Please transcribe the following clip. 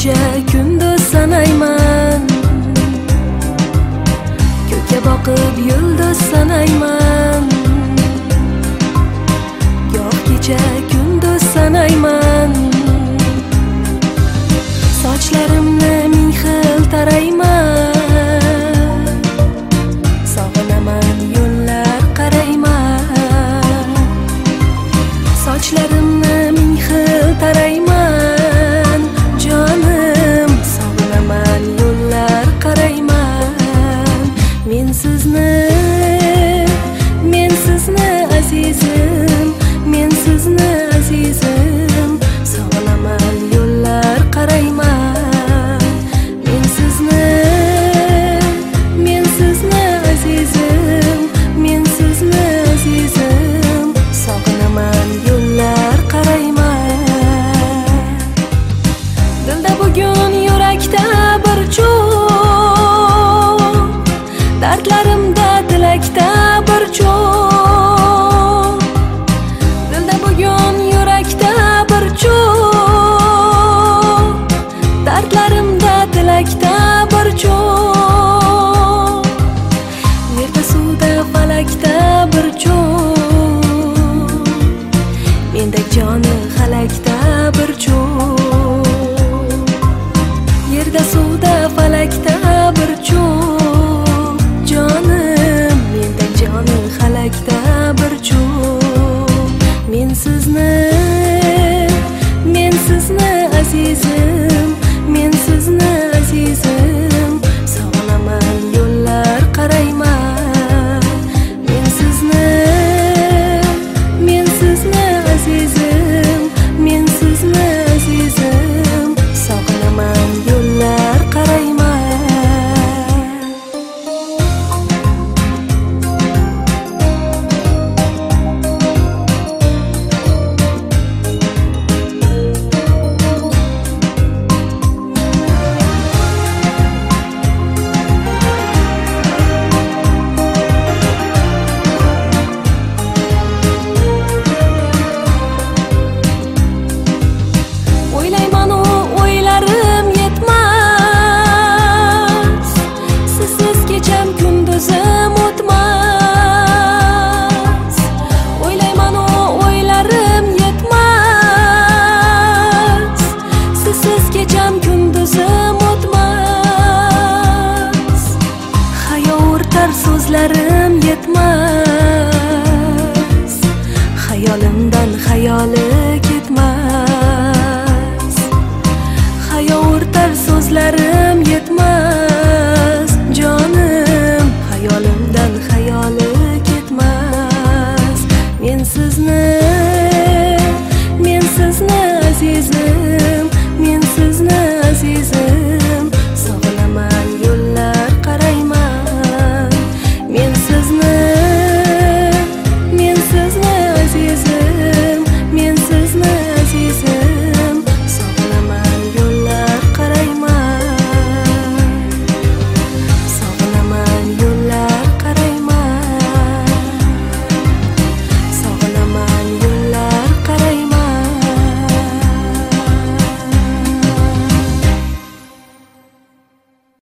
kecha kunduz sanayman, ko'kka boqib yulduz sanayman. Goh kecha kunduz sanayman, sochlarimni ming xil tarayman. Sog'inaman yo'llar qarayman, sochlarimni ming xil tarayman. Jonim sog'inaman yo'llar qarayman. Men sizni azizim, men sizni azizim, sog'inaman yo'llar qarayman. Men sizni azizim, men sizni azizim, sog'inaman yo'llar qarayman. Dilda bugun yurakda bir cho'g', dardlarimda tilakda bir cho'g'. Dilda bugun yurakda bir cho'g', dardlarimda tilakda bir cho'g'. Yerda suvda falakda bir cho'g', mendek joni halakda bir cho'g'. Yerda suvda falakda bir cho'g', jonim mendek joni halakda bir cho'g'. Men sizni azizim, men sizni azizim, sog'inaman yo'llar qarayman. Men sizni azizim, men sizni azizim, sog'inaman yo'llar qarayman. O'ylaymanu o'ylarim yetmas, sizsiz kecham kunduzim o'tmas. O'ylaymanu o'ylarim yetmas, sizsiz kecham kunduzim o'tmas. Hayo o'rtar so'zlarim yetmas, xayolimdan xayoli ketmas. Hayo o'rtar so'zlarim yetmas,